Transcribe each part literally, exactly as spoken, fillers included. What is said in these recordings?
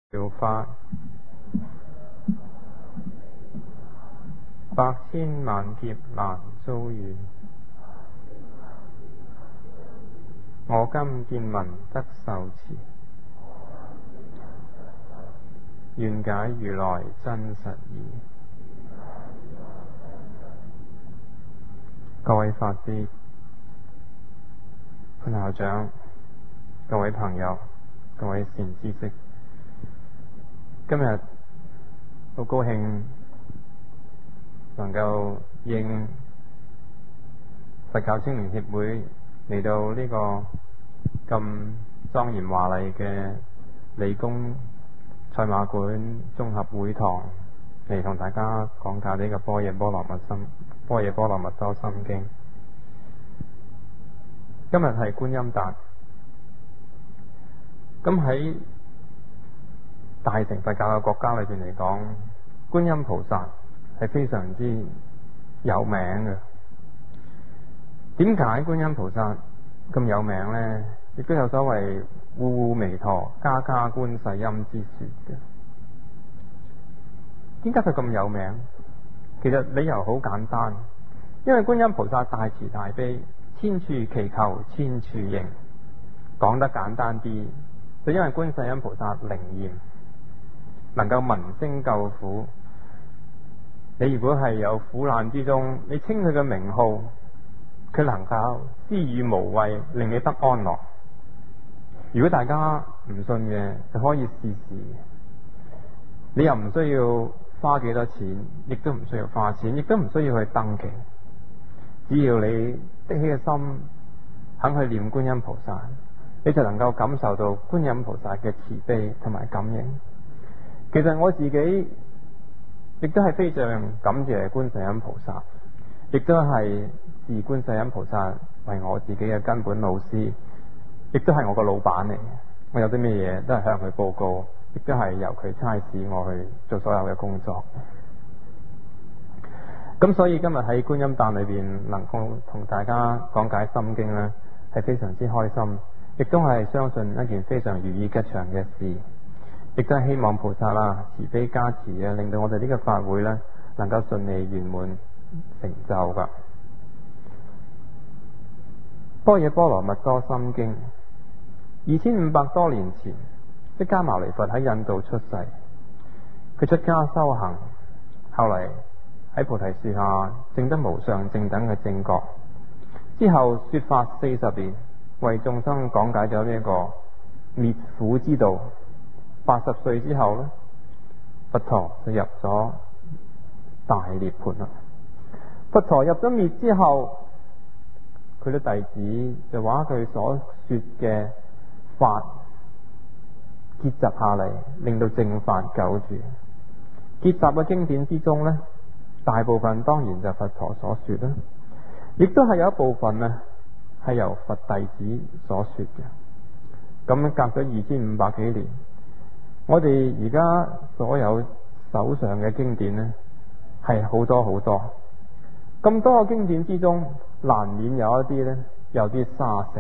妙法，百千萬劫難遭遇。我今見聞得受持，願解如來真實義。各位法師、潘校長、各位朋友、各位善知識，今日好高興能夠應佛教青年協會嚟到呢個咁莊嚴華麗嘅理工賽馬館綜合會堂嚟同大家講解呢個般若波羅蜜心般若波羅蜜多心經。今日係觀音誕，咁喺大乘佛教嘅國家裏邊嚟講，觀音菩薩係非常之有名嘅。點解觀音菩薩咁有名呢？亦都有所謂戶戶彌陀家家觀世音之說嘅。點解佢咁有名？其實理由好簡單，因為觀音菩薩大慈大悲，千處祈求千處應。講得簡單啲，就因為觀世音菩薩靈驗，能夠聞聲救苦。你如果係有苦難之中，你稱佢嘅名號，佢能夠施予無畏，令你得安樂。如果大家唔信嘅，就可以試試。你又唔需要花幾多錢，亦都唔需要花錢，亦都唔需要去登記。只要你的起嘅心，肯去念觀音菩薩，你就能夠感受到觀音菩薩嘅慈悲同埋感應。其實我自己亦都係非常感謝觀世音菩薩，亦都係視觀世音菩薩為我自己嘅根本老師，亦都係我個老闆嚟嘅。我有啲咩嘢都係向佢報告，亦都係由佢差使我去做所有嘅工作。咁所以今日喺觀音誕裏邊能夠同大家講解心經呢，係非常之開心，亦都係相信一件非常如意吉祥嘅事。亦都係希望菩薩啦慈悲加持啊，令到我哋呢個法會呢能夠順利圓滿成就噶。般若波羅蜜多心經，二千五百多年前，釋迦牟尼佛喺印度出世，佢出家修行，後嚟喺菩提樹下證得無上正等嘅正覺，之後說法四十年，為眾生講解咗呢一個滅苦之道。八十歲之後呢，佛陀就入咗大涅槃啦。佛陀入咗滅之後，佢啲弟子就話佢所說嘅法結集下嚟，令到正法久住。結集嘅經典之中呢，大部分當然就佛陀所說啦，亦都係有一部分呢係由佛弟子所說嘅。咁隔咗二千五百幾年。我哋而家所有手上嘅經典呢，係好多好多，咁多個經典之中，難免有一啲呢，有啲沙石，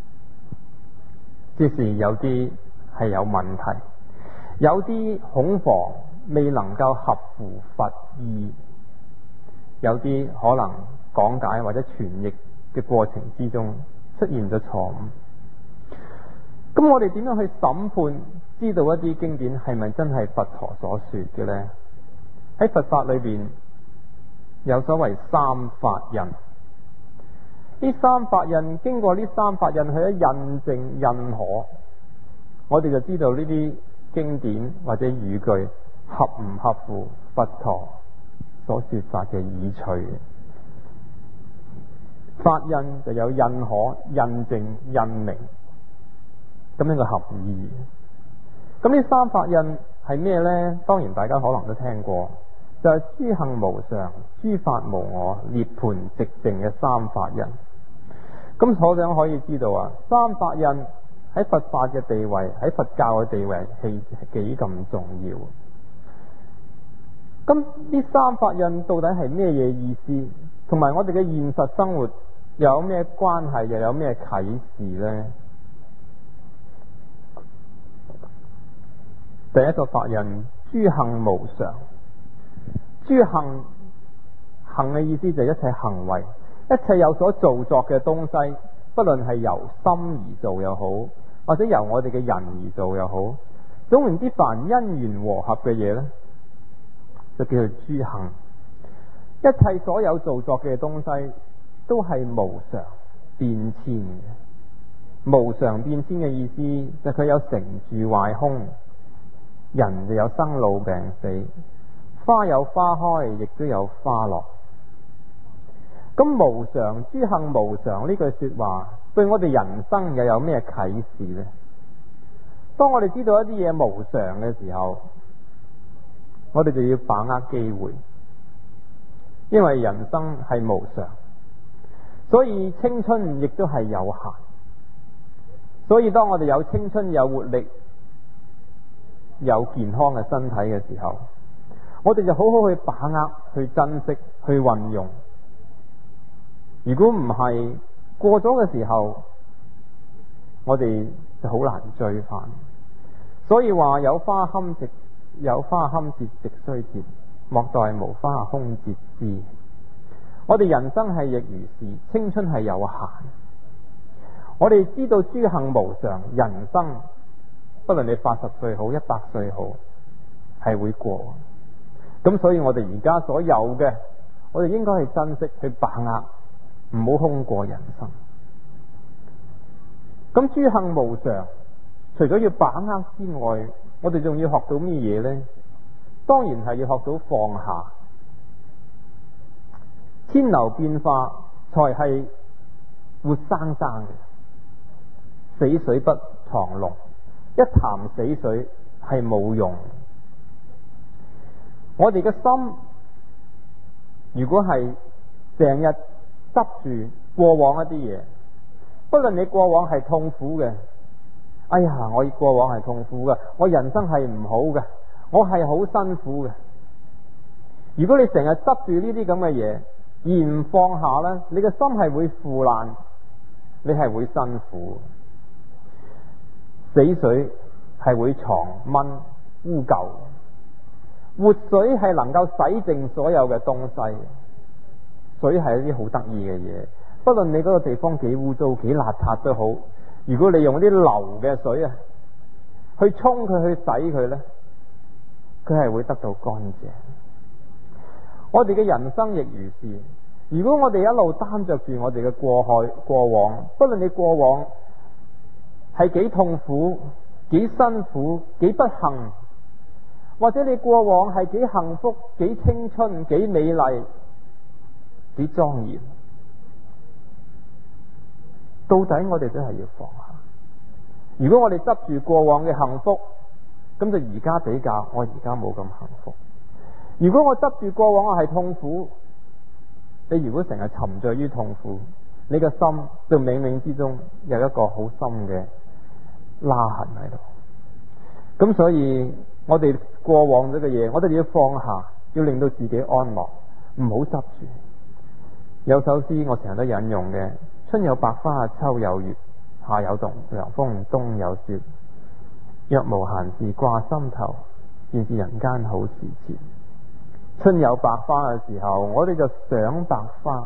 即是有啲係有問題，有啲恐防未能夠合乎佛意，有啲可能講解或者傳譯嘅過程之中出現咗錯誤。咁我哋點樣去審判？知道一啲經典係咪真係佛陀所說嘅呢？喺佛法裏邊有所謂三法印，呢三法印經過呢三法印去咗印證印可，我哋就知道呢啲經典或者語句合唔合乎佛陀所說法嘅意趣。法印就有印可、印證、印明，咁呢個合意。咁呢三法印係咩呢？當然大家可能都聽過，就係、是、諸行無常、諸法無我、涅槃寂靜嘅三法印。咁所想可以知道啊，三法印喺佛法嘅地位，喺佛教嘅地位係幾咁重要。咁呢三法印到底係咩嘢意思？同埋我哋嘅現實生活又有咩關係？又有咩啟示呢？ 第一個法印，諸行無常。諸行，行嘅意思就係一切行為，一切有所造作嘅東西，不論係由心而做又好，或者由我哋嘅人而做又好，總言之，凡因緣和合嘅嘢呢，就叫做諸行。一切所有造作嘅東西都係無常變遷嘅。無常變遷嘅意思就係佢有成住壞空，人就有生老病死，花有花開，亦都有花落。咁無常，諸行無常呢句說話對我哋人生又有咩啟示呢？當我哋知道一啲嘢無常嘅時候，我哋就要把握機會，因為人生係無常，所以青春亦都係有限。所以當我哋有青春、有活力、有健康嘅身體嘅時候，我哋就好好去把握、去珍惜、去運用。如果唔係，過咗嘅時候，我哋就好難追翻。所以話有花堪折，有花堪折直須折，莫待無花空折枝。我哋人生係亦如是，青春係有限。我哋知道諸行無常，人生不論你八十歲好，一百歲好，係會過。咁所以我哋而家所有嘅，我哋應該去珍惜、去把握，唔好空過人生。咁諸行無常，除咗要把握之外，我哋仲要學到咩嘢呢？當然係要學到放下。千流變化才係活生生嘅。死水不藏龍，一潭死水係冇用。我哋嘅心如果係成日執住過往一啲嘢，不論你過往係痛苦嘅，哎呀，我過往係痛苦嘅，我人生係唔好嘅，我係好辛苦嘅。如果你成日執住呢啲咁嘅嘢而唔放下呢，你嘅心係會腐爛，你係會辛苦。死水係會藏蚊污垢，活水係能夠洗淨所有嘅東西。水係一啲好得意嘅嘢，不論你嗰個地方幾污糟幾邋遢都好，如果你用啲流嘅水啊去沖佢去洗佢呢，佢係會得到乾淨。我哋嘅人生亦如是，如果我哋一路擔着住我哋嘅過去過往，不論你過往係幾痛苦、幾辛苦、幾不幸，或者你過往係幾幸福、幾青春、幾美麗、幾莊嚴，到底我哋都係要放下。如果我哋執住過往嘅幸福，咁就而家比較，我而家冇咁幸福。如果我執住過往我係痛苦，你如果成日沉醉於痛苦，你嘅心就冥冥之中有一個好深嘅拉痕喺度。咁所以我哋過往咗嘅嘢，我哋要放下，要令到自己安樂，唔好執住。有首詩我成日都引用嘅：春有百花，秋有月，夏有涼風，冬有雪。若無閒事掛心頭，便是人間好時節。春有百花嘅時候，我哋就賞百花；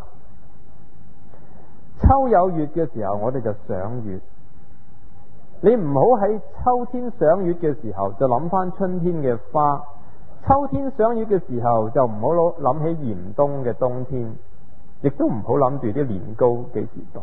秋有月嘅時候，我哋就賞月。你唔好喺秋天賞月嘅時候就諗翻春天嘅花，秋天賞月嘅時候就唔好諗起嚴冬嘅冬天，亦都唔好諗住啲年糕幾時到。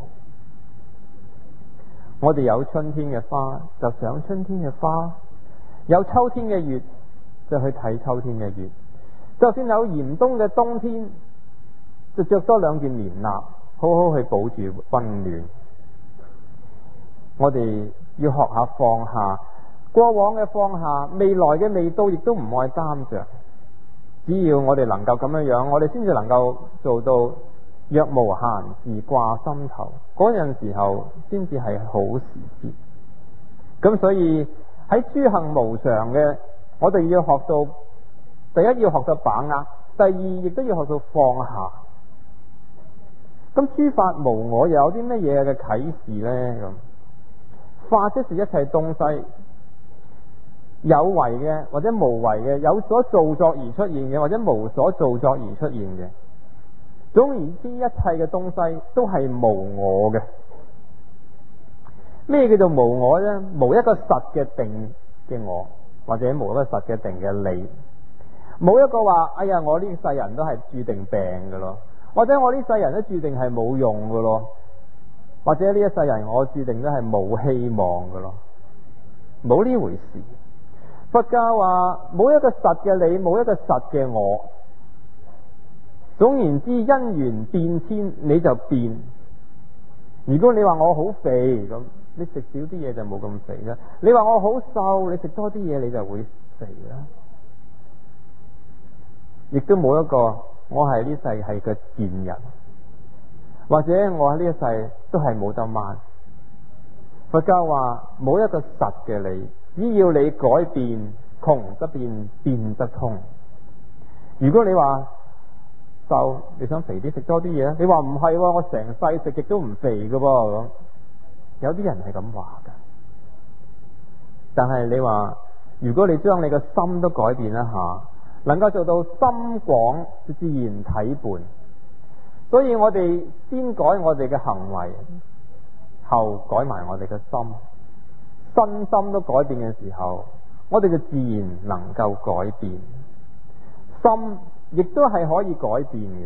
我哋有春天嘅花就賞春天嘅花，有秋天嘅月就去睇秋天嘅月。就算有嚴冬嘅冬天，就着多兩件棉衲，好好去保住溫暖。我哋要學下放下，過往嘅放下，未來嘅未到，亦都唔愛擔着。只要我哋能夠咁樣樣，我哋先至能夠做到若無閒事掛心頭，嗰陣時候先至係好時節。咁所以喺諸行無常嘅，我哋要學到，第一要學到把握，第二亦都要學到放下。咁諸法無我又有啲乜嘢嘅啟示呢？咁法即是一切東西， 有為嘅或者無為嘅，有所造作而出現嘅或者無所造作而出現嘅。總而言之，一切嘅東西都係無我嘅。咩叫做無我呢？無一個實嘅定嘅我，或者無一個實嘅定嘅你。冇一個話，哎呀，我呢世人都係注定病嘅咯，或者我呢世人都注定係冇用嘅咯，或者呢一世人我注定都係冇希望嘅咯，冇呢回事。佛教話冇一個實嘅你，冇一個實嘅我。總言之，因緣變遷，你就變。如果你話我好肥咁，你食少啲嘢就冇咁肥啦。你話我好瘦，你食多啲嘢你就會肥啦。亦都冇一個我係呢世係個賤人，或者我喺呢一世都係冇得掹。佛教話冇一個實嘅你，只要你改變，窮則變，變則通。如果你話瘦，你想肥啲食多啲嘢，你話唔係，我成世食極都唔肥噶噃咁。有啲人係咁話噶，但係你話如果你將你個心都改變一下，能夠做到心廣自然體胖。所以我哋先改我哋嘅行為，後改埋我哋嘅心。身心都改變嘅時候，我哋就自然能夠改變。心亦都係可以改變嘅。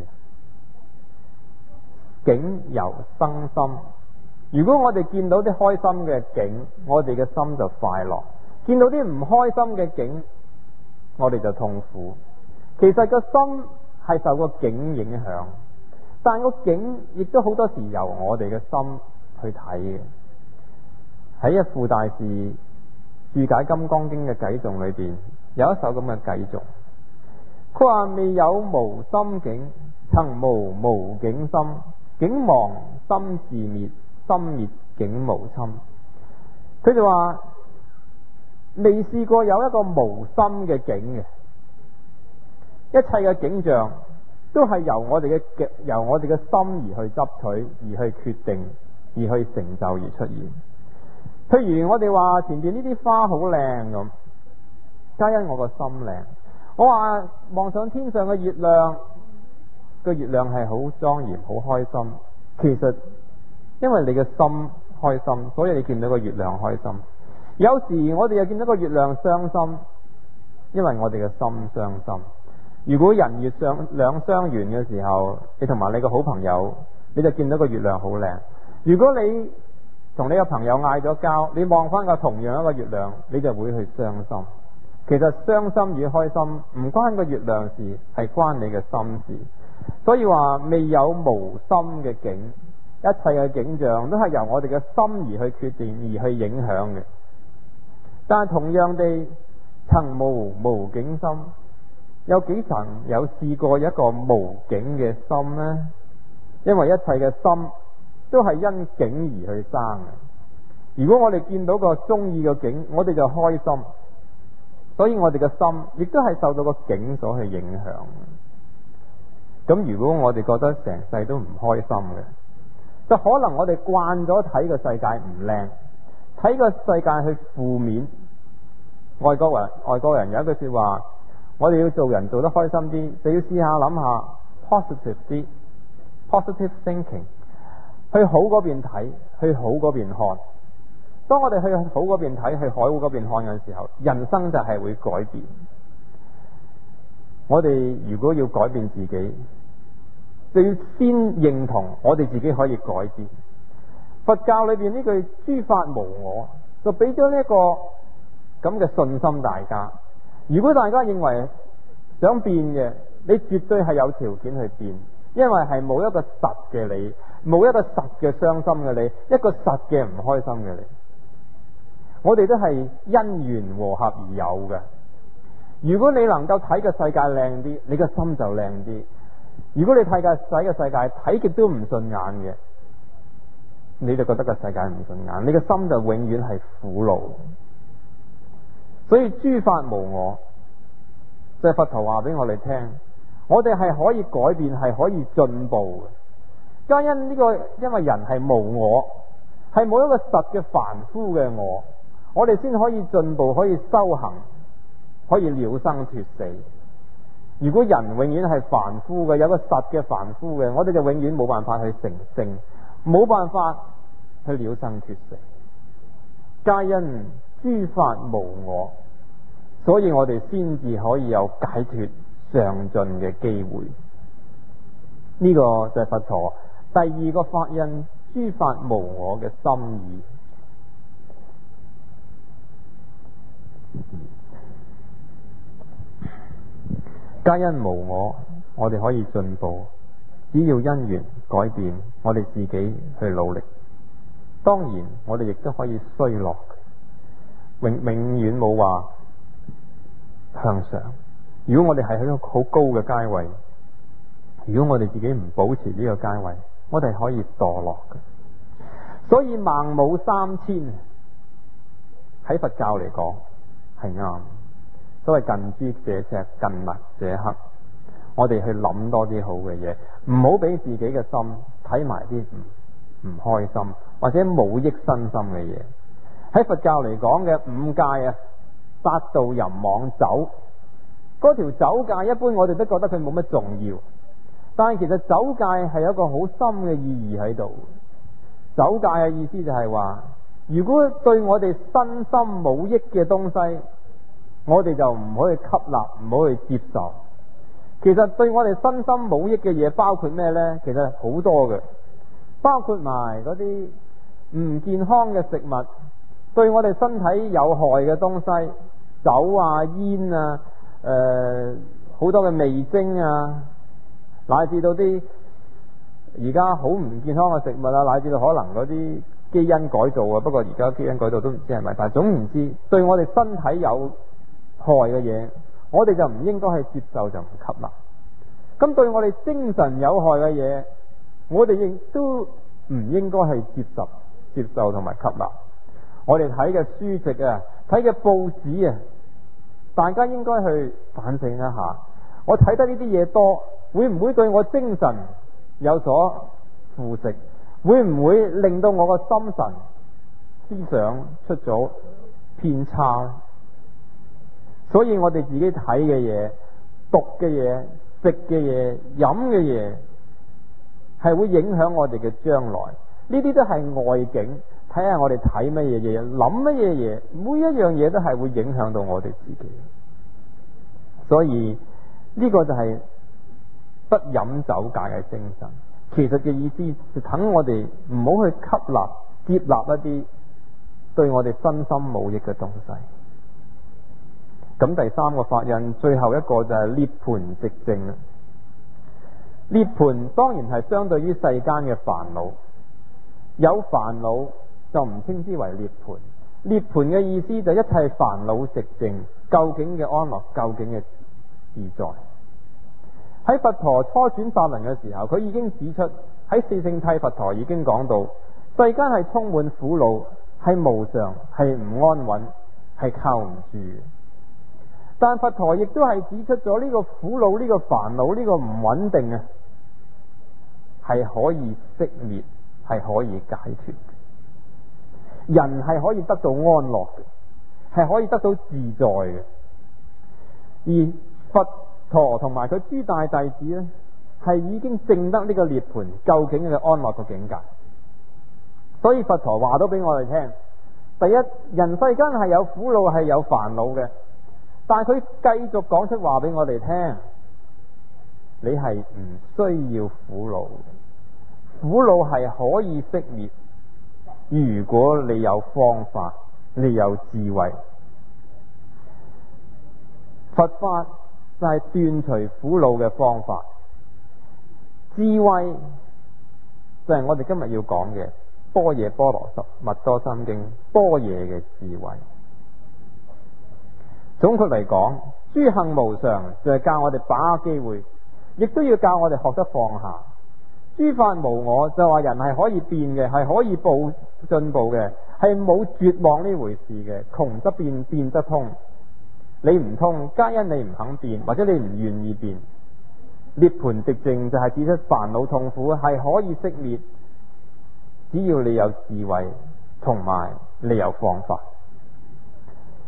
境由生心。如果我哋見到啲開心嘅境，我哋嘅心就快樂；見到啲唔開心嘅境，我哋就痛苦。其實個心係受個境影響，但個境亦都好多時由我哋嘅心去睇嘅。喺一副大士注解《金剛經》嘅偈頌裏邊，有一首咁嘅偈頌，佢話：未有無心境，曾無無境心，境亡心自滅，心滅境無侵。佢就話未試過有一個無心嘅境嘅，一切嘅景象都係由我哋嘅由我哋嘅心而去執取，而去決定，而去成就而出現。譬如我哋話前邊呢啲花好靚咁，皆因我個心靚。我話望上天上嘅月亮，個月亮係好莊嚴好開心，其實因為你嘅心開心，所以你見到個月亮開心。有時我哋又見到個月亮傷心，因為我哋嘅心傷心。如果人月相兩相圓嘅時候，你同埋你個好朋友，你就見到個月亮好靚。如果你同你個朋友嗌咗交，你望翻個同樣一個月亮，你就會去傷心。其實傷心與開心唔關個月亮事，係關你嘅心事。所以話未有無心嘅境，一切嘅景象都係由我哋嘅心而去決定，而去影響嘅。但係同樣地，曾無無境心，有幾曾有試過一個無境嘅心呢？因為一切嘅心都係因境而去生嘅。如果我哋見到個中意嘅境，我哋就開心，所以我哋嘅心亦都係受到個境所去影響。咁如果我哋覺得成世都唔開心嘅，就可能我哋慣咗睇個世界唔靚，睇個世界去負面。外國人外國人有一句說話，我哋要做人做得開心啲，就要試下諗下 positive 啲 positive thinking， 去好嗰邊睇，去好嗰邊看。當我哋去好嗰邊睇，去好嗰邊看嘅時候，人生就係會改變。我哋如果要改變自己，就要先認同我哋自己可以改變。佛教裏邊呢句諸法無我，就俾咗呢一個咁嘅信心大家。如果大家認為想變嘅，你絕對係有條件去變，因為係冇一個實嘅你，冇一個實嘅傷心嘅你，一個實嘅唔開心嘅你。我哋都係因緣和合而有嘅。如果你能夠睇個世界靚啲，你個心就靚啲。如果你睇個使個世界睇極都唔順眼嘅，你就覺得個世界唔順眼，你個心就永遠係苦惱。所以諸法無我，即係佛陀話俾我哋聽，我哋係可以改變，係可以進步嘅。皆因呢個，因為人係無我，係冇一個實嘅凡夫嘅我。 我哋先可以進步，可以修行，可以了生脫死。如果人永遠係凡夫嘅，有個實嘅凡夫嘅，我哋就永遠冇辦法去成聖，冇辦法去了生脫死。皆因諸法無我，所以我哋先至可以有解脫上進嘅機會。呢、這個就係佛陀第二個法印，諸法無我嘅心意。皆因無我，我哋可以進步，只要因緣改變，我哋自己去努力。當然我哋亦都可以衰落，永永遠冇話向上。如果我哋係喺一個好高嘅階位，如果我哋自己唔保持呢個階位，我哋可以墮落嘅。所以孟母三遷喺佛教嚟講係啱。所謂近朱者赤，近墨者黑。我哋去諗多啲好嘅嘢，唔好俾自己嘅心睇埋啲唔唔開心或者冇益身心嘅嘢。喺佛教嚟講嘅五戒啊，殺盜淫妄酒，嗰條酒戒一般我哋都覺得佢冇乜重要，但係其實酒戒係有一個好深嘅意義喺度。酒戒嘅意思就係話，如果對我哋身心冇益嘅東西，我哋就唔可以吸納，唔好去接受。其實對我哋身心冇益嘅嘢包括咩呢？其實好多嘅，包括埋嗰啲唔健康嘅食物，對我哋身體有害嘅東西，酒啊、煙啊、誒、呃、好多嘅味精啊，乃至到啲而家好唔健康嘅食物啊，乃至到可能嗰啲基因改造啊。不過而家基因改造都唔知係咪，但係總言之，對我哋身體有害嘅嘢，我哋就唔應該去接受，就唔吸納。咁對我哋精神有害嘅嘢，我哋亦都唔應該去接受、接受同埋吸納。我哋睇嘅書籍啊，睇嘅報紙啊，大家應該去反省一下。我睇得呢啲嘢多，會唔會對我精神有所腐蝕？會唔會令到我個心神思想出咗偏差？所以我哋自己睇嘅嘢、讀嘅嘢、食嘅嘢、飲嘅嘢，係會影響我哋嘅將來。呢啲都係外境，睇下我哋睇乜嘢嘢、諗乜嘢嘢，每一樣嘢都係會影響到我哋自己。所以呢個就係不飲酒戒嘅精神。其實嘅意思就等我哋唔好去吸納、接納一啲對我哋身心冇益嘅東西。咁第三個法印，最後一個就係涅槃寂靜啦。涅槃當然係相對於世間嘅煩惱，有煩惱就唔稱之為涅槃。涅槃嘅意思就一切煩惱寂靜，究竟嘅安樂，究竟嘅自在。喺佛陀初轉法輪嘅時候，佢已經指出，喺四聖諦佛陀已經講到，世間係充滿苦惱，係無常，係唔安穩，係靠唔住。但佛陀亦都係指出咗呢個苦惱、呢個煩惱、呢個唔穩定啊，係可以熄滅，係可以解脫。人係可以得到安樂嘅，係可以得到自在嘅。而佛陀同埋佢諸大弟子呢，係已經證得呢個涅槃究竟嘅安樂嘅境界。所以佛陀話到俾我哋聽，第一，人世間係有苦惱，係有煩惱嘅。但係佢繼續講出話俾我哋聽，你係唔需要苦惱，苦惱係可以熄滅。如果你有方法，你有智慧，佛法就係斷除苦惱嘅方法。智慧就係我哋今日要講嘅般若波羅蜜多心經般若嘅智慧。總括嚟講，諸行無常就係教我哋把握機會，亦都要教我哋學得放下。諸法無我就話人係可以變嘅，係可以步進步嘅，係冇絕望呢回事嘅。窮則變，變則通。你唔通，皆因你唔肯變，或者你唔願意變。涅槃寂靜就係指出煩惱痛苦係可以熄滅，只要你有智慧同埋你有方法。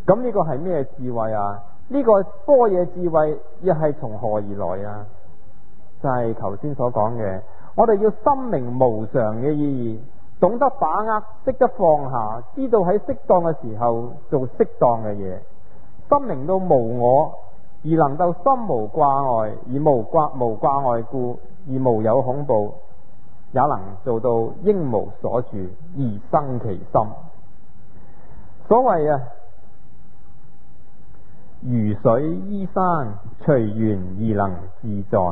咁呢個係咩智慧啊？呢、這個般若智慧又係從何而來啊？就係頭先所講嘅，我哋要深明無常嘅意義，懂得把握，識得放下，知道喺適當嘅時候做適當嘅嘢，深明到無我，而能夠心無掛礙，而無掛無掛礙故，而無有恐怖，也能做到應無所住而生其心。所謂啊，如水依山，隨緣而能自在。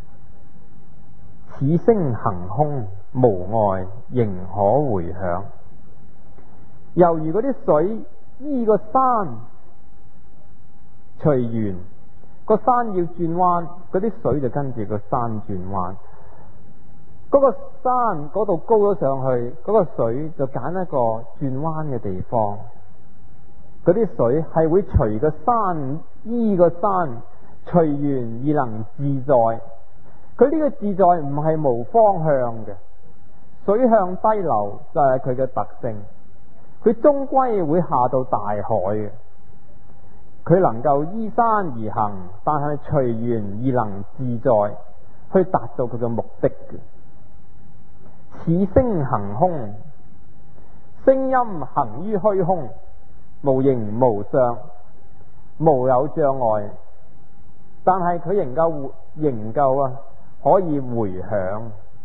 此聲行空，無礙仍可回響。猶如嗰啲水依個山，隨緣個山要轉彎，嗰啲水就跟住個山轉彎。嗰個山嗰度高咗上去，嗰個水就揀一個轉彎嘅地方。嗰啲水係會隨個山依個山，隨緣而能自在。佢呢個自在唔係無方向嘅，水向低流就係佢嘅特性。佢終歸會下到大海嘅。佢能夠依山而行，但係隨緣而能自在，去達到佢嘅目的嘅。此聲行空，聲音行於虛空，無形無相，無有障礙，但係佢仍夠仍夠啊，可以回響。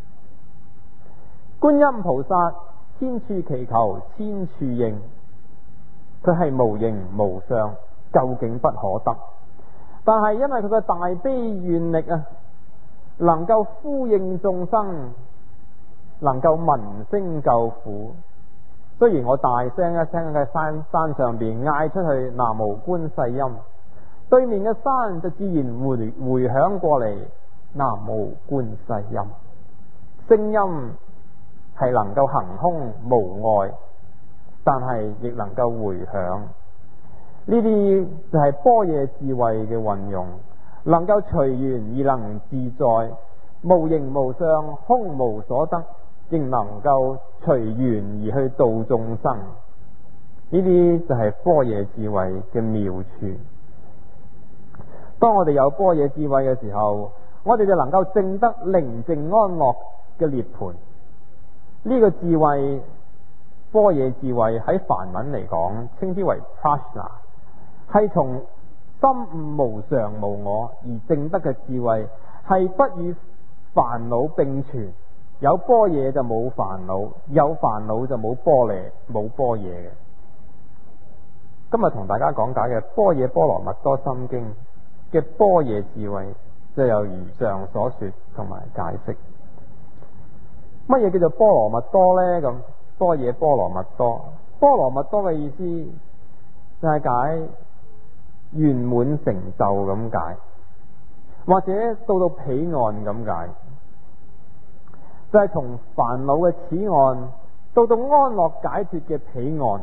觀音菩薩千處祈求千處應，佢係無形無相，究竟不可得，但係因為佢嘅大悲願力啊，能夠呼應眾生，能夠聞聲救苦。雖然我大聲一聲喺山山上邊嗌出去南無觀世音，對面嘅山就自然回回響過嚟南無觀世音。聲音係能夠行空無礙，但係亦能夠回響。呢啲就係般若智慧嘅運用，能夠隨緣而能自在，無形無相，空無所得，亦能夠隨緣而去度眾生。呢啲就係般若智慧嘅妙處。當我哋有般若智慧嘅時候，我哋就能夠證得寧靜安樂嘅涅槃。呢個智慧，般若智慧喺梵文嚟講稱之為 prajna， 係從心悟無常無我而證得嘅智慧，係不與煩惱並存。有般若就冇煩惱，有煩惱就冇般若，冇般若嘅。今日同大家講解嘅《般若波羅蜜多心經》嘅般若智慧，就有如上所說同埋解釋。乜嘢叫做波羅蜜多呢？咁般若波羅蜜多，波羅蜜多嘅意思就係解圓滿成就咁解，或者到到彼岸咁解，就係從煩惱嘅此岸到到安樂解脫嘅彼岸。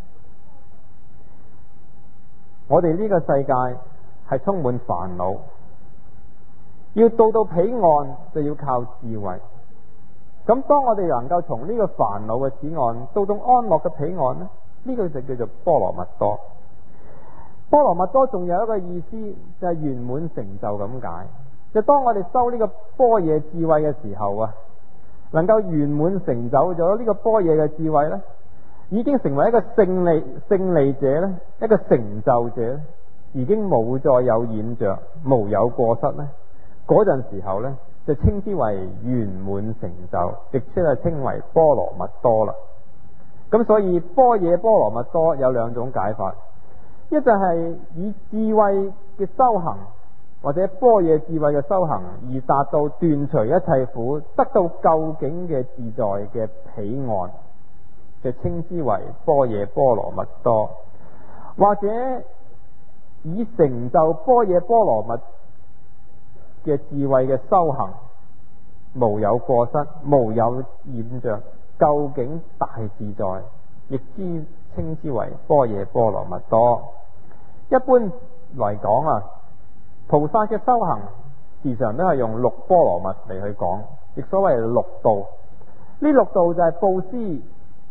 我哋呢個世界係充滿煩惱，要到到彼岸就要靠智慧。咁當我哋能夠從呢個煩惱嘅此岸到到安樂嘅彼岸呢，呢、這個就叫做波羅蜜多。波羅蜜多仲有一個意思就係圓滿成就咁解，就當我哋修呢個般若智慧嘅時候啊，能夠圓滿成就咗呢個般若嘅智慧呢，已經成為一個勝利勝利者呢，一個成就者，已經冇再有染着，無有過失呢，嗰陣時候呢，就稱之為圓滿成就，亦即係稱為波羅蜜多啦。咁所以般若波羅蜜多有兩種解法，一就係以智慧嘅修行，或者般若智慧嘅修行而達到斷除一切苦，得到究竟嘅自在嘅彼岸，就稱之為般若波羅蜜多。或者以成就般若波羅蜜嘅智慧嘅修行，無有過失，無有染着，究竟大自在，亦之稱之為般若波羅蜜多。一般嚟講啊，菩薩嘅修行時常都係用六波羅蜜嚟去講，亦所謂六度。呢六度就係布施、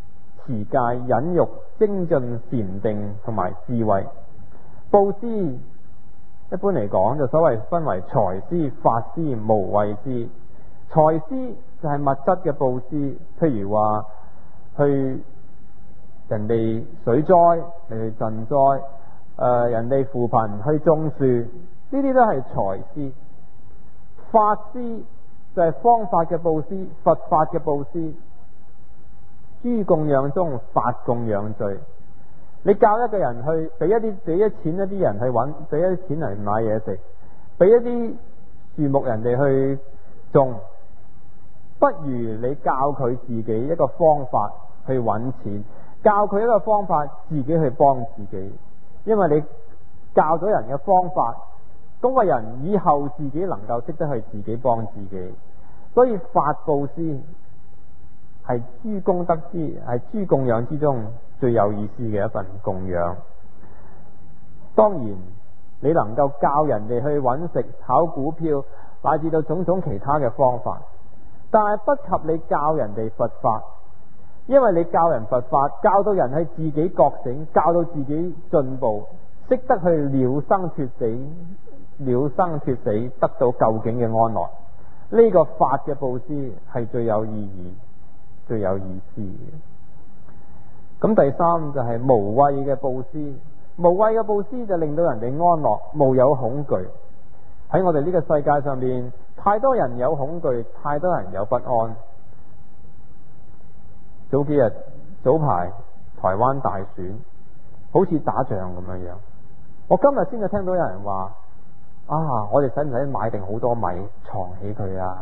持戒、忍辱、精進、禪定同埋智慧。布施一般嚟講就所謂分為財施、法施、無畏施。財施就係物質嘅布施，譬如話去人哋水災嚟去賑災，誒、呃、人哋扶貧去種樹，呢啲都係財施。法施就係方法嘅布施，佛法嘅布施。諸供養中，法供養最。你教一個人去俾一啲俾一錢一啲人去揾，俾一啲錢嚟買嘢食，俾一啲樹木人哋去種，不如你教佢自己一個方法去揾錢，教佢一個方法自己去幫自己。因為你教咗人嘅方法，嗰個人以後自己能夠識得去自己幫自己。所以法布施係諸功德之，係諸供養之中最有意思嘅一份供養。當然你能夠教人哋去揾食、炒股票，乃至到種種其他嘅方法，但係不及你教人哋佛法。因為你教人佛法，教到人去自己覺醒，教到自己進步，識得去了生脫死，了生脫死，得到究竟嘅安樂。呢、這個法嘅布施係最有意義、最有意思嘅。咁第三就係無畏嘅布施。無畏嘅布施就令到人哋安樂，無有恐懼。喺我哋呢個世界上面，太多人有恐懼，太多人有不安。早幾日早排台灣大選，好似打仗咁樣樣。我今日先至聽到有人話：啊，我哋使唔使買定好多米藏起佢啊？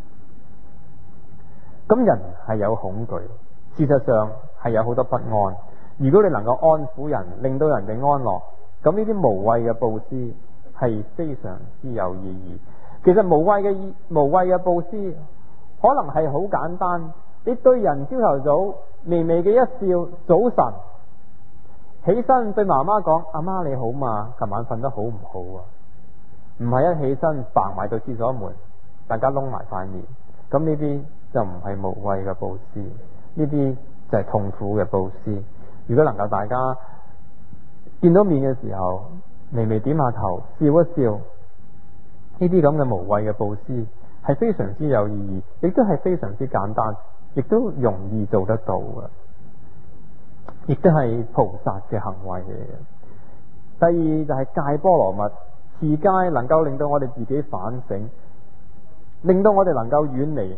咁，咁人係有恐懼，事實上係有好多不安。如果你能夠安撫人，令到人哋安樂，咁呢啲無畏嘅布施係非常之有意義。其實無畏嘅無畏嘅布施可能係好簡單。你對人朝頭早微微嘅一笑，早晨起身對媽媽講：阿媽你好嘛？琴晚瞓得好唔好啊？唔係一起身嘭埋到廁所門，大家窿埋塊面，咁呢啲就唔係無畏嘅布施，呢啲就係痛苦嘅布施。如果能夠大家見到面嘅時候微微點下頭，笑一笑，呢啲咁嘅無畏嘅布施係非常之有意義，亦都係非常之簡單，亦都容易做得到嘅，亦都係菩薩嘅行為嚟嘅。第二就係戒波羅蜜。持戒能夠令到我哋自己反省，令到我哋能夠遠離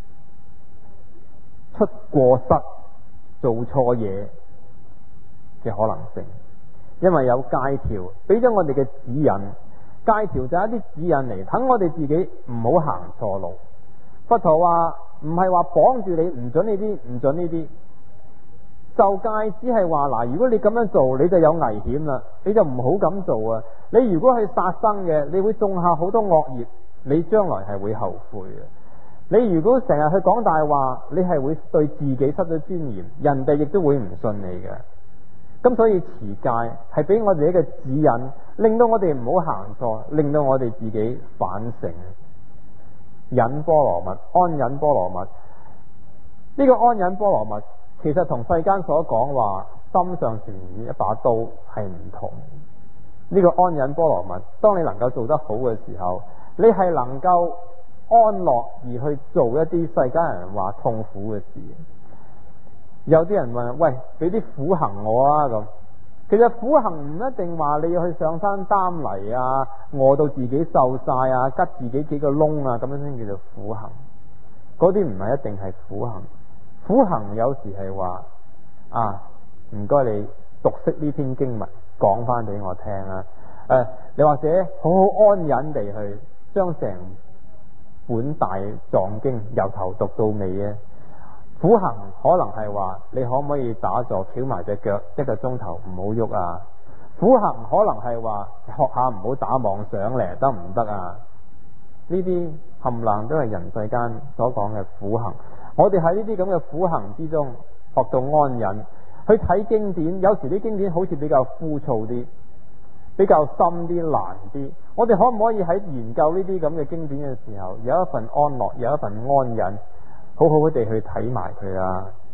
出過失、做錯嘢嘅可能性。因為有戒條俾咗我哋嘅指引，戒條就係一啲指引嚟，等我哋自己唔好行錯路。佛陀話唔係話綁住你，唔准呢啲，唔准呢啲。受戒只係話嗱，如果你咁樣做，你就有危險啦，你就唔好咁做啊！你如果係殺生嘅，你會種下好多惡業，你將來係會後悔嘅。你如果成日去講大話，你係會對自己失咗尊嚴，人哋亦都會唔信你嘅。咁所以持戒係俾我哋一個指引，令到我哋唔好行錯，令到我哋自己反省。忍波羅蜜，安忍波羅蜜，呢個安忍波羅蜜其實同世間所講話心上旋一把刀係唔同。呢個安忍波羅蜜，當你能夠做得好嘅時候，你係能夠安樂而去做一啲世間人話痛苦嘅事。有啲人問：喂，俾啲苦行我啊咁。其實苦行唔一定話你要去上山擔泥啊，餓到自己瘦晒啊，吉自己幾個窿啊，咁樣先叫做苦行。嗰啲唔係一定係苦行。苦行有時係話啊，唔該你讀識呢篇經文，講翻俾我聽啊。誒、呃，你或者好好安忍地去將成本大藏經由頭讀到尾啊。苦行可能係話你可唔可以打坐翹埋隻腳一個鐘頭唔好喐啊？苦行可能係話學下唔好打妄想咧，得唔得啊？呢啲冚唪唥都係人世間所講嘅苦行。我哋喺呢啲咁嘅苦行之中學到安忍，去睇經典，有時啲經典好似比較枯燥啲，比較深啲、難啲。我哋可唔可以喺研究呢啲咁嘅經典嘅時候，有一份安樂，有一份安忍，好好地去睇埋佢啊？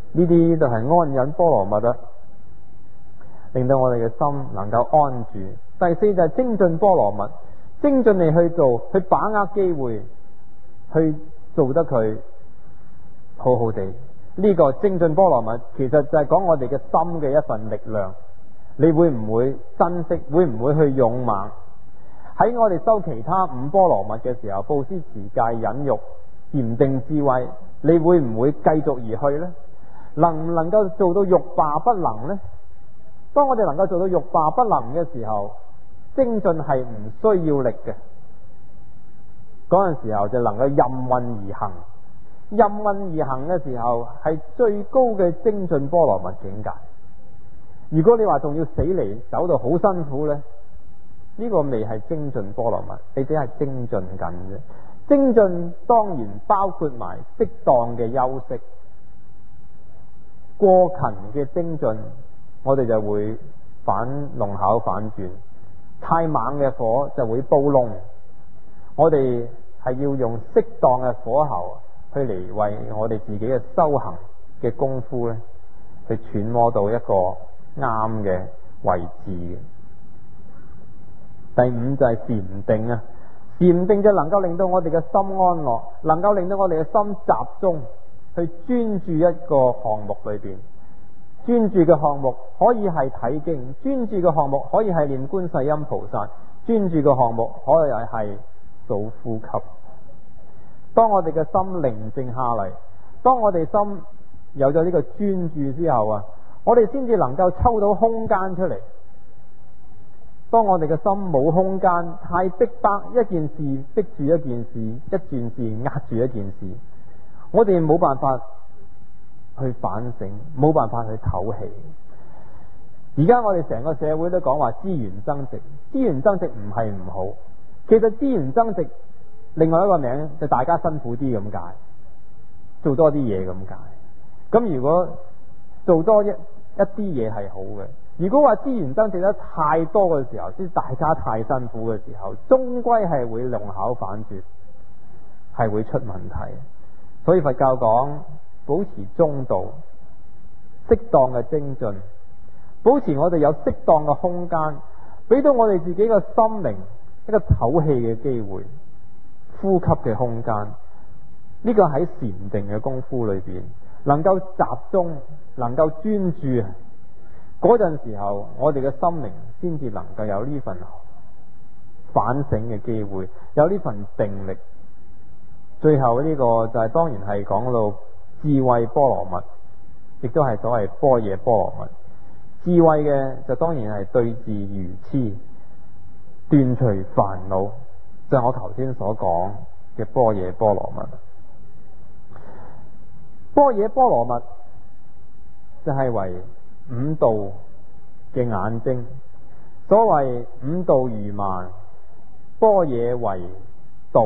呢啲都係安忍波羅蜜啊，令到我哋嘅心能夠安住。第四就係精進波羅蜜，精進你去做，去把握機會，去做得佢好好地。呢個精進波羅蜜其實就係講我哋嘅心嘅一份力量。你會唔會珍惜？會唔會去勇猛？喺我哋修其他五波羅蜜嘅時候，布施、持戒、忍辱、禪定、智慧，你會唔會繼續而去呢？能唔能夠做到欲罷不能呢？當我哋能夠做到欲罷不能嘅時候，精進係唔需要力嘅。嗰陣時候就能夠任運而行，任運而行嘅時候係最高嘅精進波羅蜜境界。如果你話仲要死嚟走到好辛苦呢，呢個未係精進波羅蜜，你只係精進緊啫。精進當然包括埋適當嘅休息。過勤嘅精進，我哋就會反弄巧反轉，太猛嘅火就會煲燶。我哋係要用適當嘅火候去嚟為我哋自己嘅修行嘅功夫咧，去揣摩到一個啱嘅位置。第五就係禪定啊，禪定就能夠令到我哋嘅心安樂，能夠令到我哋嘅心集中去專注一個項目裏邊。專注嘅項目可以係睇經，專注嘅項目可以係念觀世音菩薩，專注嘅項目可以係數呼吸。當我哋嘅心寧靜下嚟，當我哋心有咗呢個專注之後啊，我哋先至能夠抽到空間出嚟。當我哋嘅心冇空間，太逼迫，一件事逼住一件事，一件事壓住一件事，我哋冇辦法去反省，冇辦法去唞氣。而家我哋成個社會都講話資源增值，資源增值唔係唔好，其實資源增值另外一個名就大家辛苦啲咁解，做多啲嘢咁解。咁如果做多一一啲嘢係好嘅，如果話資源增值得太多嘅時候，即係大家太辛苦嘅時候，終歸係會弄巧反拙，係會出問題。所以佛教講保持中道，適當嘅精進，保持我哋有適當嘅空間，俾到我哋自己嘅心靈一個唞氣嘅機會，呼吸嘅空間。呢個喺禪定嘅功夫裏邊，能夠集中，能夠專注，嗰陣時候我哋嘅心靈先至能夠有呢份反省嘅機會，有呢份定力。最後呢個就係當然係講到智慧波羅蜜，亦都係所謂般若波羅蜜。智慧嘅就當然係對治愚癡，斷除煩惱，就係我頭先所講嘅般若波羅蜜。般若波羅蜜就係為五道嘅眼睛，所謂五道如盲，般若為道。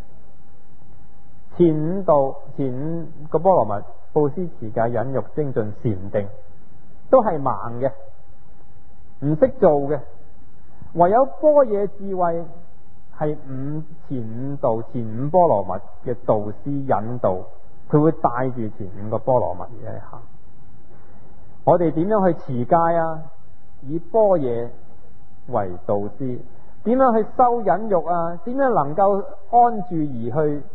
前五道，前五個波羅蜜，布施、持戒、忍辱、精進、禪定，都係盲嘅，唔識做嘅。唯有般若智慧係五前五道、前五波羅蜜嘅導師引導，佢會帶住前五個波羅蜜而行。我哋點樣去持戒啊？以般若為導師。點樣去修忍辱啊？點樣能夠安住而去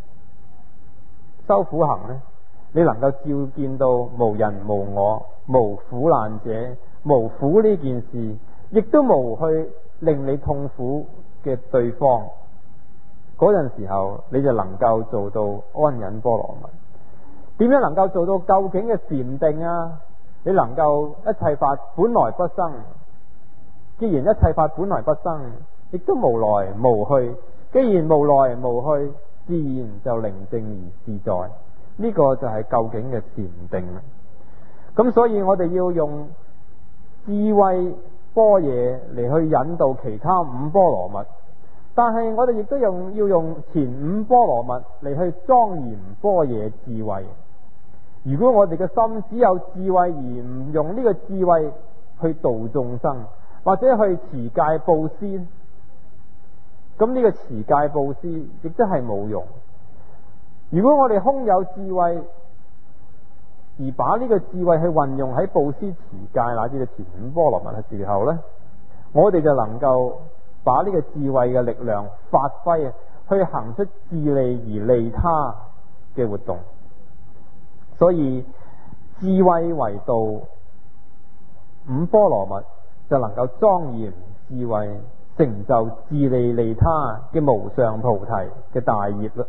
修苦行呢？你能夠照見到無人無我、無苦難者、無苦呢件事，亦都無去令你痛苦嘅對方，嗰陣時候你就能夠做到安忍波羅蜜。點樣能夠做到究竟嘅禪定啊？你能夠一切法本來不生，既然一切法本來不生，亦都無來無去，既然無來無去，自然就寧靜而自在。呢、這個就係究竟嘅禪定。咁所以我哋要用智慧般若嚟去引導其他五波羅蜜，但係我哋亦都用要用前五波羅蜜嚟去莊嚴般若智慧。如果我哋嘅心只有智慧而唔用呢個智慧去度眾生，或者去持戒布施，咁呢個持戒布施亦都係冇用。如果我哋空有智慧而而把呢個智慧去運用喺布施、持戒乃至到前五波羅蜜嘅時候呢，我哋就能夠把呢個智慧嘅力量發揮，去行出自利而利他嘅活動。所以智慧為道，五波羅蜜就能夠莊嚴智慧，成就自利利他嘅無上菩提嘅大業啦。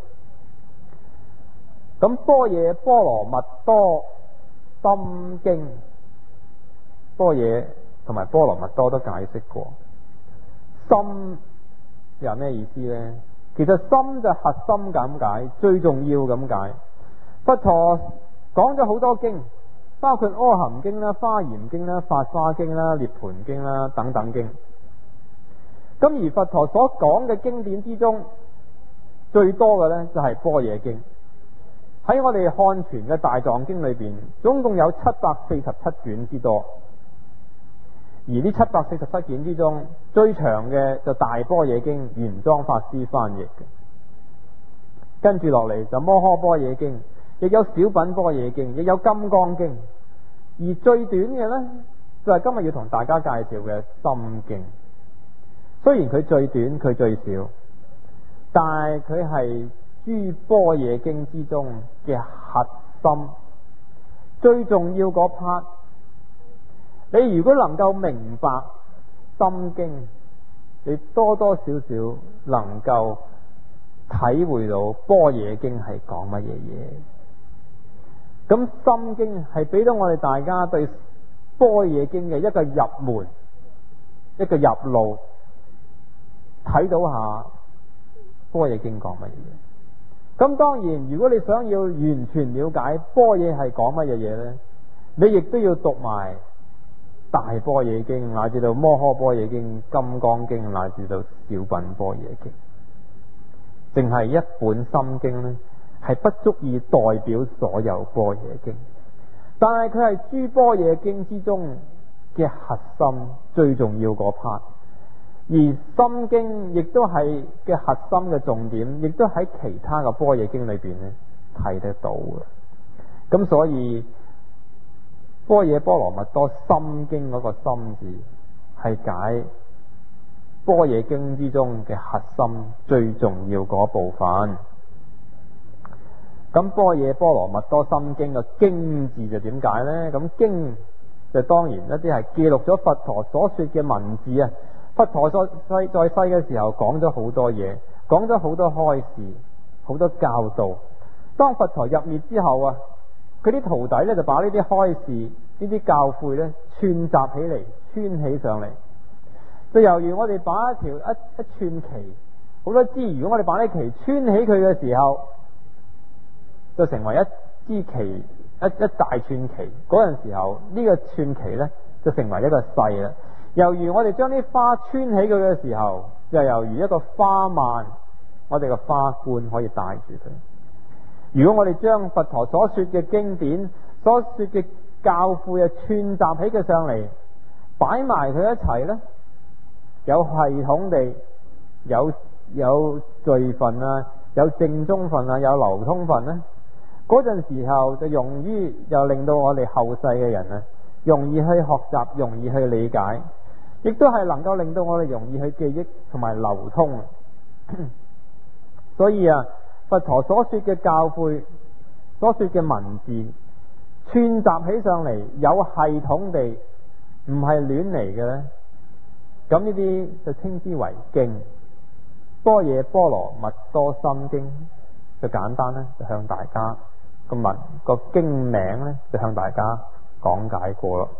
咁般若波羅蜜多心經，般若同埋波羅蜜多都解釋過，心有咩意思呢？其實心就核心咁解，最重要咁解。佛陀講咗好多經，包括阿含經啦、華嚴經啦、法華經啦、涅槃經啦等等經。咁而佛陀所講嘅經典之中，最多嘅呢就係般若經。喺我哋漢傳嘅大藏經裏邊，總共有七百四十七卷之多。而呢七百四十七卷之中，最長嘅就大般若經，玄奘法師翻譯嘅。跟住落嚟就摩訶般若經，亦有小品般若經，亦有金剛經。而最短嘅呢，就係今日要同大家介紹嘅心經。雖然佢最短，佢最少，但係佢係諸般若經之中嘅核心，最重要嗰 part。你如果能夠明白心經，你多多少少能夠體會到般若經係講乜嘢嘢。咁心經係俾到我哋大家對般若經嘅一個入門，一個入路，睇到下般若經講乜嘢。咁當然，如果你想要完全了解般若係講乜嘢嘢呢，你亦都要讀埋大般若經，乃至到摩訶般若經、金剛經，乃至到小品般若經。淨係一本心經呢，係不足以代表所有般若經，但係佢係諸般若經之中嘅核心，最重要嗰 part。而心經亦都係嘅核心嘅重點，亦都喺其他嘅般若經裏邊咧睇得到嘅。咁所以般若波羅蜜多心經嗰個心字係解般若經之中嘅核心最重要嗰部分。咁般若波羅蜜多心經嘅經字就點解呢？咁經就當然一啲係記錄咗佛陀所說嘅文字啊。佛陀在世在世嘅時候講咗好多嘢，講咗好多開示，好多教導。當佛陀入滅之後啊，佢啲徒弟咧就把呢啲開示、呢啲教誨咧串集起嚟，穿起上嚟，就猶如我哋把一條一一串旗，好多支，如果我哋把呢旗穿起佢嘅時候，就成為一支旗，一一大串旗。嗰陣時候呢個串旗咧就成為一個勢啦。猶如我哋將啲花穿起佢嘅時候，就猶如一個花蔓，我哋嘅花冠可以帶住佢。如果我哋將佛陀所說嘅經典、所說嘅教誨啊串集起佢上嚟，擺埋佢一齊呢，有系統地有有序分啊，有正宗分啊，有流通分呢，嗰陣時候就容易又令到我哋後世嘅人啊，容易去學習，容易去理解。亦都係能夠令到我哋容易去記憶同埋流通。所以啊，佛陀所說嘅教誨、所說嘅文字串集起上嚟，有系統地，唔係亂嚟嘅咧。咁呢啲就稱之為經。般若波羅蜜多心經就簡單咧，就向大家個文個經名咧，就向大家講解過咯。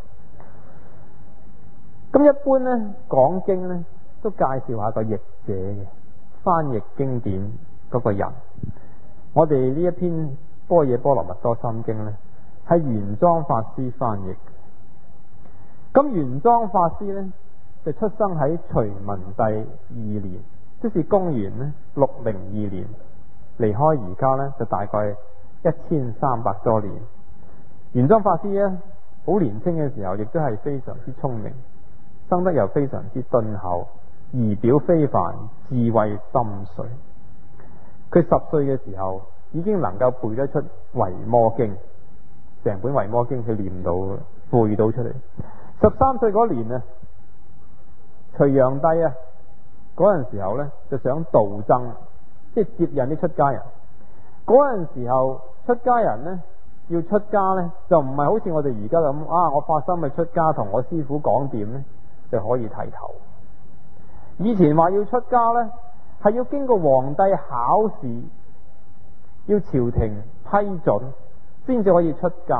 咁一般咧講經咧都介紹下個譯者嘅翻譯經典嗰個人。我哋呢一篇般若波羅蜜多心經咧係玄奘法師翻譯。咁玄奘法師咧就出生喺隋文帝二年，即是公元咧六零二年，離開而家咧就大概一千三百多年。玄奘法師咧好年輕嘅時候，亦都係非常之聰明。生得又非常之敦厚，儀表非凡，智慧深邃。佢十歲嘅時候已經能夠背得出《維摩經》， 成本維摩經佢念到背到出嚟。十三歲嗰年啊，隋煬帝啊嗰陣時候呢，就想度僧，即係接引啲出家人。嗰陣時候出家人呢，要出家呢，就唔係好似我哋而家咁啊，我發心去出家，同我師父講掂呢，就可以剃頭。以前話要出家呢，係要經過皇帝考試，要朝廷批准先至可以出家。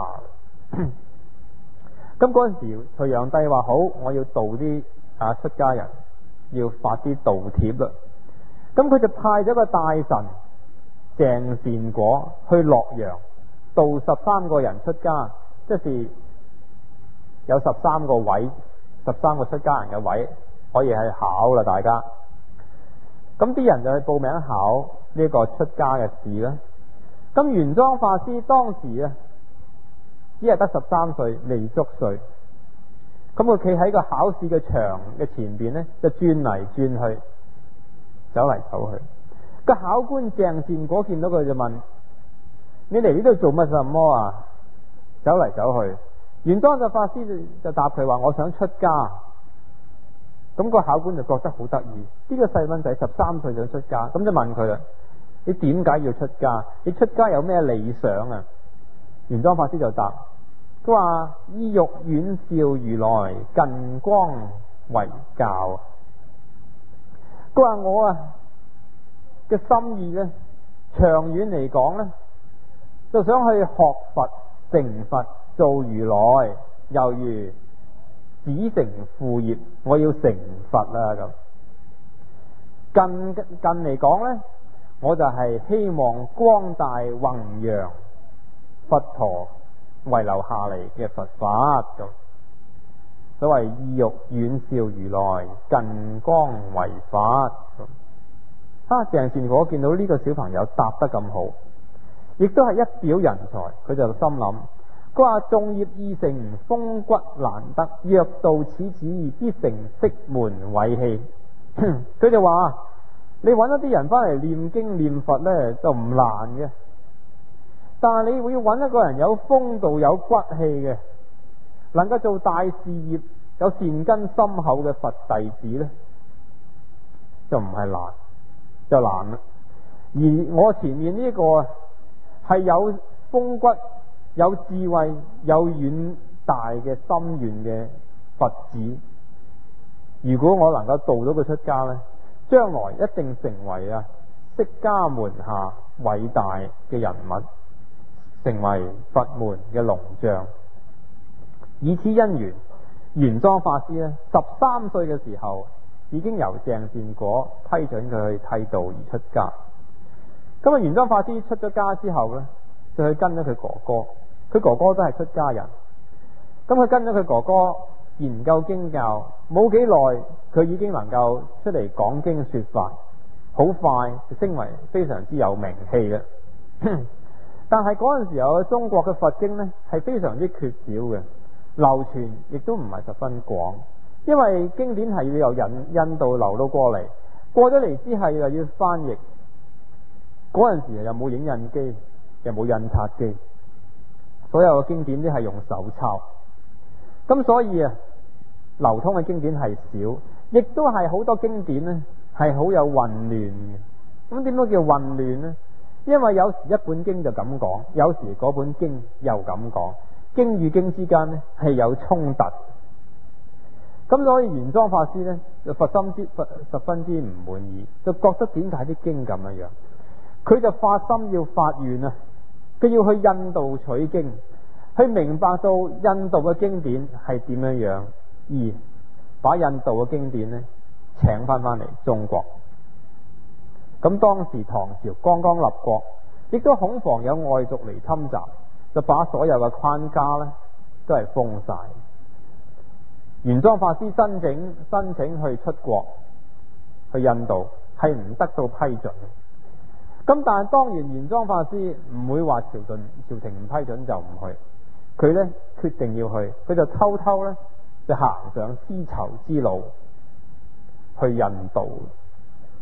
咁嗰陣時隋煬帝話好，我要度啲啊出家人，要發啲道帖啦。咁佢就派咗個大臣鄭善果去洛陽度十三個人出家，即是有十三個位，十三個出家人嘅位可以去考啦。大家咁啲人就去報名考呢個出家嘅試啦。咁玄奘法師當時啊，只係得十三歲，未足歲。咁佢企喺個考試嘅場嘅前邊呢，就轉嚟轉去，走嚟走去。個考官鄭善果見到佢就問：你嚟呢度做乜什麼啊？走嚟走去。玄奘就法師就答佢話：我想出家。咁個考官就覺得好得意，呢個細蚊仔十三歲想出家，咁就問佢啦：你點解要出家？你出家有咩理想啊？玄奘法師就答：佢話意欲遠紹如來近光為教。佢話我啊嘅心意呢，長遠嚟講呢，就想去學佛成佛做如來，猶如子承父業，我要成佛啦咁。近近嚟講呢，我就係希望光大弘揚佛陀遺留下嚟嘅佛法咁。所謂意欲遠紹如來近光為法咁。啊，鄭善果見到呢個小朋友答得咁好，亦都係一表人才，佢就心諗。佢話眾業已成，風骨難得，若道此旨，必成釋門慧氣。佢就話：你揾一啲人翻嚟念經念佛呢，就唔難嘅，但係你會要揾一個人有風度有骨氣嘅，能夠做大事業，有善根深厚嘅佛弟子呢，就唔係難，就難啦。而我前面呢個係有風骨、有智慧、有遠大嘅心願嘅佛子，如果我能夠度到佢出家呢，將來一定成為啊釋迦門下偉大嘅人物，成為佛門嘅龍象。以此因緣，玄奘法師呢，十三歲嘅時候已經由鄭善果批准佢去剃度而出家。咁啊，玄奘法師出咗家之後呢，就去跟咗佢哥哥，佢哥哥都係出家人。咁佢跟咗佢哥哥研究經教，冇幾耐佢已經能夠出嚟講經說法，好快就升為非常之有名氣嘅。但係嗰陣時候中國嘅佛經呢，係非常之缺少嘅，流傳亦都唔係十分廣，因為經典係要由印印度流到過嚟，過咗嚟之後又要翻譯。嗰陣時又冇影印機，又冇印刷機，所有嘅經典都係用手抄。咁所以啊，流通嘅經典係少，亦都係好多經典呢係好有混亂嘅。咁點解叫混亂呢？因為有時一本經就咁講，有時嗰本經又咁講，經與經之間呢係有衝突。咁所以玄奘法師呢，就佛心之佛十分之唔滿意，就覺得點解啲經咁樣樣？佢就發心要發願啊！佢要去印度取經，去明白到印度嘅經典係點樣樣，而把印度嘅經典呢請翻翻嚟中國。咁當時唐朝剛剛立國，亦都恐防有外族嚟侵襲，就把所有嘅框架呢都係封晒。玄奘法師申請申請去出國去印度，係唔得到批准。咁但係當然玄奘法師唔會話朝廷朝廷唔批准就唔去，佢呢決定要去，佢就偷偷呢就行上絲綢之路去印度。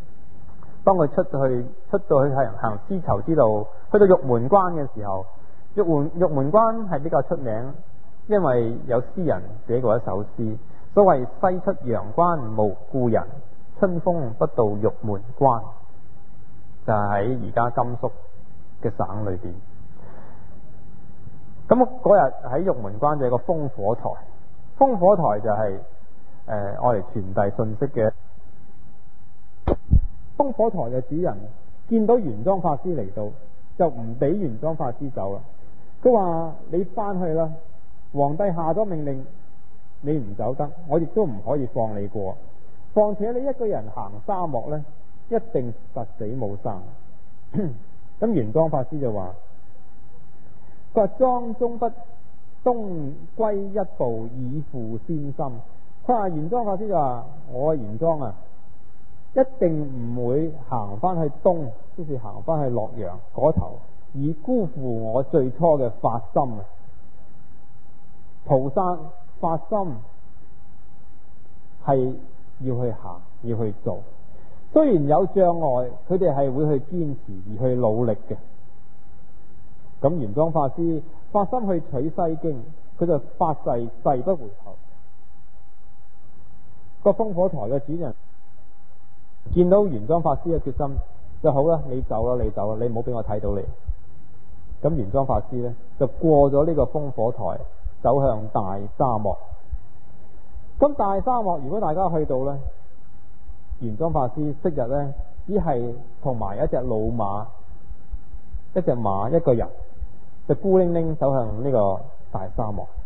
當佢出去出到去行行絲綢之路，去到玉門關嘅時候， 玉門玉門關係比較出名，因為有詩人寫過一首詩，所謂西出陽關無故人，春風不到玉門關，就係喺而家甘肅嘅省裏邊。咁嗰日喺玉門關就有個烽火台，烽火台就係誒我哋傳遞信息嘅。烽火台嘅主人見到玄奘法師嚟到，就唔俾玄奘法師走啦。佢話：你翻去啦，皇帝下咗命令，你唔走得，我亦都唔可以放你過。況且你一個人行沙漠呢，一定實死冇生。咁玄奘法師就話：佢話莊中不東歸一步，以負先心。佢話玄奘法師就話：我玄奘啊，一定唔會行翻去東，即是行翻去洛陽嗰頭，以辜負我最初嘅發心。菩薩發心係要去行，要去做。雖然有障礙，佢哋係會去堅持而去努力嘅。咁玄奘法師發心去取西經，佢就發誓誓不回頭。個烽火台嘅主人見到玄奘法師嘅決心，就好啦，你走啦，你走啦，你唔好俾我睇到你。咁玄奘法師呢，就過咗呢個烽火台，走向大沙漠。咁大沙漠如果大家去到呢，玄奘法師昔日呢，只係同埋一隻老馬，一隻馬，一個人就孤零零走向呢個大沙漠。